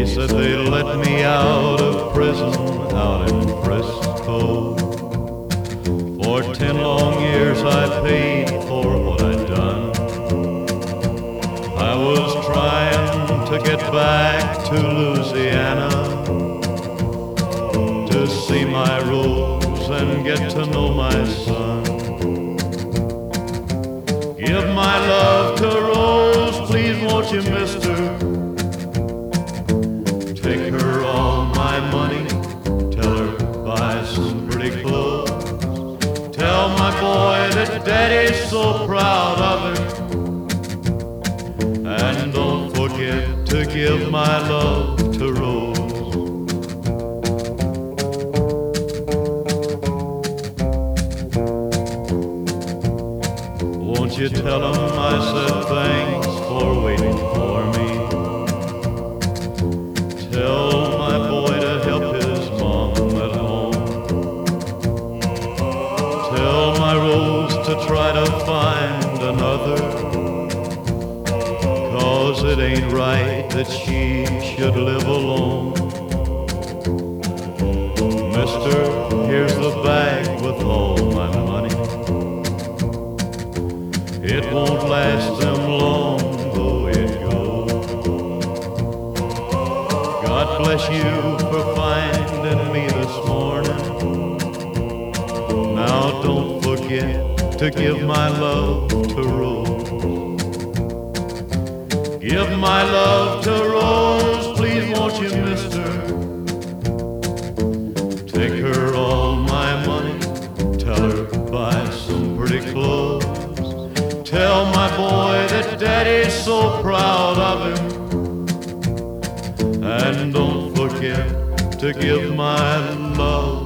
He said they let me out of prison out in Frisco. For 10 long years I paid for what I'd done. I was trying to get back to Louisiana to see my Rose and get to know my son. Give my love to Rose, please won't you, mister? Take her all my money, tell her buy some pretty clothes. Tell my boy that Daddy's so proud of him. And don't forget to give my love to Rose. Won't you tell him I said thanks for waiting for me? Tell my boy to help his mom at home. Tell my Rose to try to find another, 'cause it ain't right that she should live alone. Mister, here's the bag with all my money. It won't last them long, though it goes. God bless you for finding me this morning. Now don't forget to give my love to Rose. Give my love to Rose, please won't you, mister? Take her all my money, tell her buy some pretty clothes. Tell my boy that Daddy's so proud of him. And don't forget to give my love